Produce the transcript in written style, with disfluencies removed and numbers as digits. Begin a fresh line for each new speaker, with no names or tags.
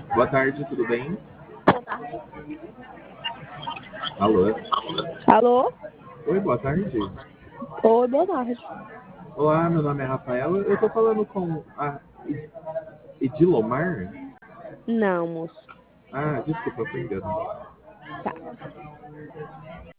Boa tarde, tudo bem?
Boa tarde.
Alô?
Alô?
Oi, boa tarde.
Oi, boa tarde.
Olá, meu nome é Rafael. Eu tô falando com a Edilomar?
Não, moço.
Ah, desculpa, foi engano.
Tá.